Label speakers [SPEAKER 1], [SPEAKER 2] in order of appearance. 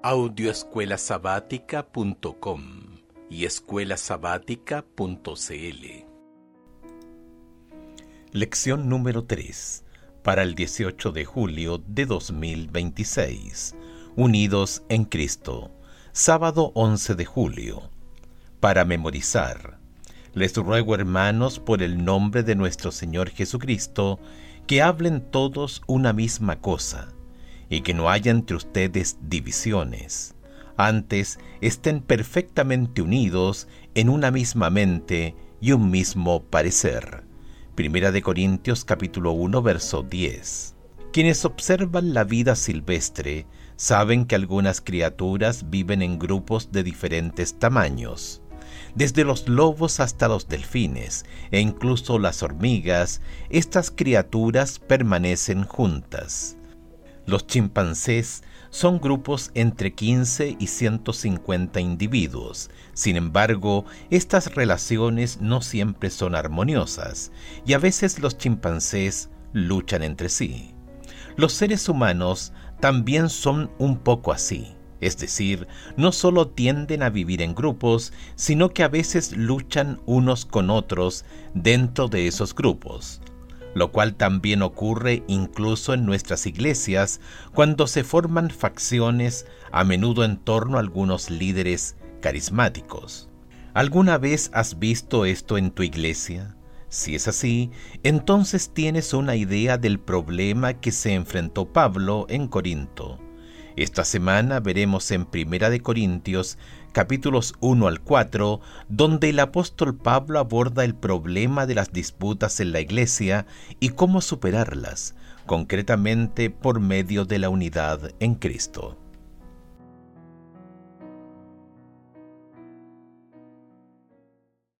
[SPEAKER 1] Audioescuelasabática.com y escuelasabática.cl. Lección número 3, para el 18 de julio de 2026. Unidos en Cristo, sábado 11 de julio. Para memorizar, les ruego, hermanos, por el nombre de nuestro Señor Jesucristo, que hablen todos una misma cosa, y que no haya entre ustedes divisiones. Antes, estén perfectamente unidos en una misma mente y un mismo parecer. Primera de Corintios capítulo 1, verso 10. Quienes observan la vida silvestre saben que algunas criaturas viven en grupos de diferentes tamaños. Desde los lobos hasta los delfines e incluso las hormigas, estas criaturas permanecen juntas. Los chimpancés son grupos entre 15 y 150 individuos. Sin embargo, estas relaciones no siempre son armoniosas y a veces los chimpancés luchan entre sí. Los seres humanos también son un poco así, es decir, no solo tienden a vivir en grupos, sino que a veces luchan unos con otros dentro de esos grupos, lo cual también ocurre incluso en nuestras iglesias cuando se forman facciones, a menudo en torno a algunos líderes carismáticos. ¿Alguna vez has visto esto en tu iglesia? Si es así, entonces tienes una idea del problema que se enfrentó Pablo en Corinto. Esta semana veremos en Primera de Corintios, capítulos 1 al 4, donde el apóstol Pablo aborda el problema de las disputas en la iglesia y cómo superarlas, concretamente por medio de la unidad en Cristo.